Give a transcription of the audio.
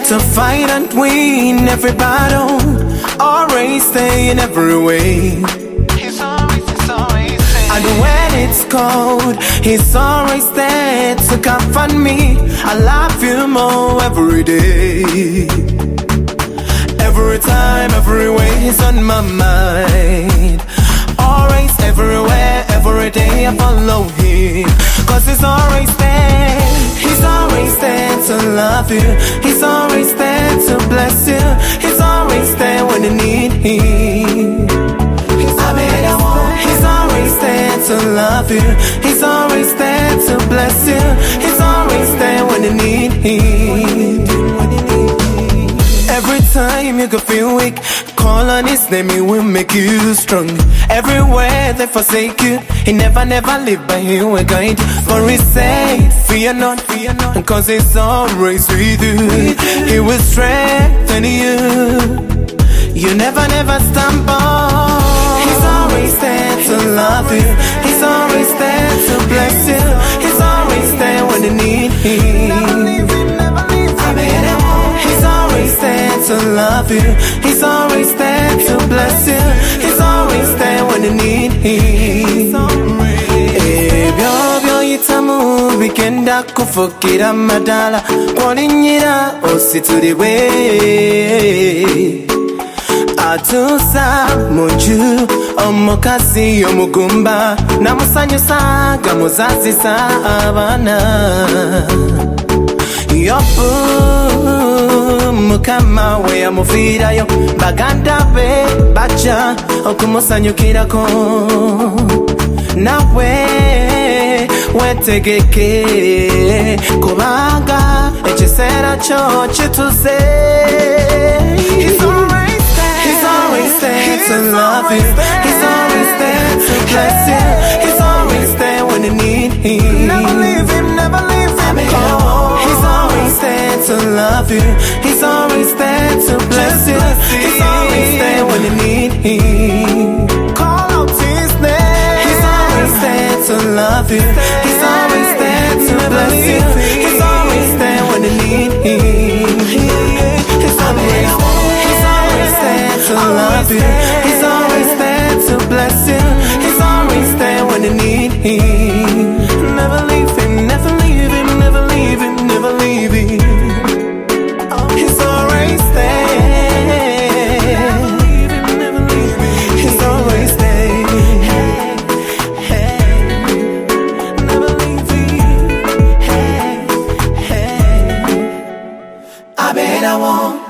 to fight and win every battle, always stay in every way. He's always there. And when it's cold, he's always there to comfort me. I love you more every day. Every time, every way, he's on my mind. Always, everywhere, every day I follow him. Cause he's always there. He's always there to love you. He's always there to bless you. He's always there when you need him. He's always there to love you. He's always there to bless you. He's always there when you need him. Every time you can feel weak, call on his name, he will make you strong. Everywhere they forsake you, he never leave, but he will guide you. For his sake, fear not, cause he's always with you. He will strengthen you. You never stumble. He's always there to love you. He's always there to bless you. He's always there when you need him. He's always there to love you. He's always there to bless you. He's always there when you need him. Ebyo yitamu bigenda kufukira madala kwolinyira osituliwe. Atusa munju omukazi omugumba namusanyusa gamuzazisa abana. Yopu mukama we amufirayo baganda be baja okumusanyukirako. Nawe wetegeke kubanga ekiseera kyo kituze. He's always there to love you. He's always there to bless you. He's always there when you need him. Never leave him. He's always there to love you. He's always there to bless you. He's always there when you need him. Call out his name. He's always there to love you. He's always there to bless you. He's always there when you need him. He's always there to love you. He's always there to bless you. He's always there when you need him. Never leave him, never leave him, never leave him, never leave him. He's always there. Never leave him. He's always there. Never leave him. I bet I won't.